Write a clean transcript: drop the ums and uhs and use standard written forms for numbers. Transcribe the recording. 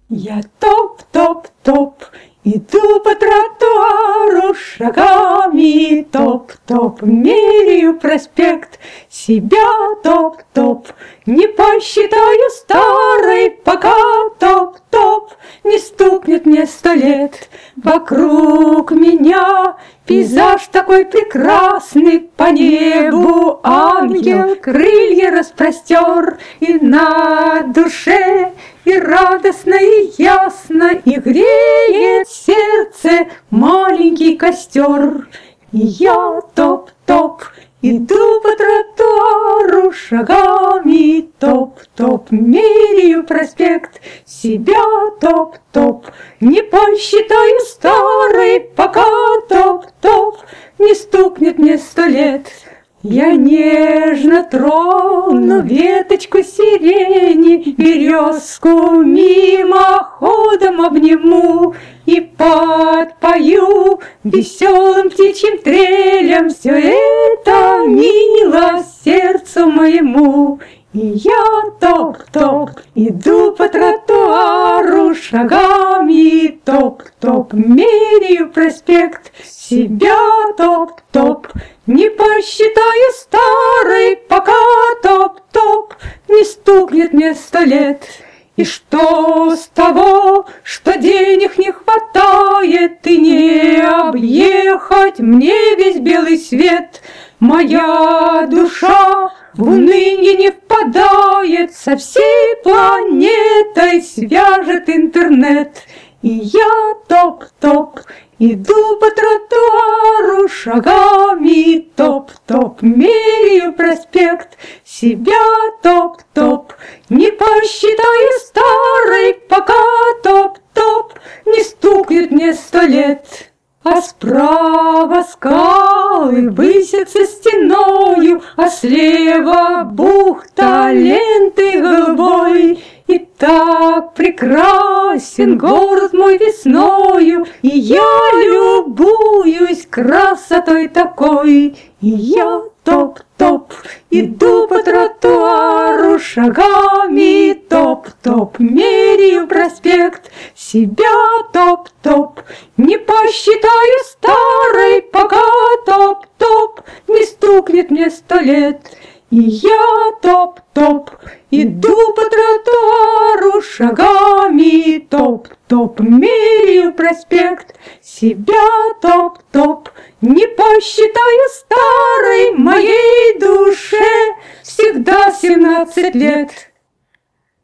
Я топ-топ-топ, иду по тротуару шагами, топ-топ, меряю проспект, себя топ-топ, не посчитаю старой, пока топ-топ не стукнет мне 100 лет. Вокруг меня пейзаж такой прекрасный, по небу ангел крылья распростер, и на душе и радостно, и ясно, и греет сердце маленький костер. И я топ-топ, иду по тротуару шагами, топ-топ, меряю проспект, себя топ-топ, не посчитаю старой, пока топ-топ не стукнет мне 100 лет. Я нежно трону веточку сирени, березку мимоходом обниму и подпою веселым птичьим трелем. Все это мило сердцу моему. И я топ-топ, иду по тротуару шагами, топ-топ, меряю проспект, себя топ-топ, не посчитаю старой, пока топ-топ не стукнет мне 100 лет. И что с того, что денег не хватает, и не объехать мне весь белый свет? Моя душа в уныние не впадает, со всей планетой свяжет интернет. И я топ-топ, иду по тротуару шагами, топ-топ, меряю проспект, себя топ-топ, не посчитаю старой, пока топ-топ не стукнет мне 100 лет. А справа скалы высятся стеною, а слева бухта лентой голубой. И так прекрасен город мой весною, и я любуюсь красотой такой. И я топ-топ, иду по тротуару шагами, топ-топ, меряю проспект, себя топ-топ, не посчитаю старой, пока топ-топ не стукнет мне 100 лет. И я топ-топ, иду по тротуару шагами, топ-топ, меряю проспект, себя топ-топ, не посчитаю старой, моей душе всегда 17 лет.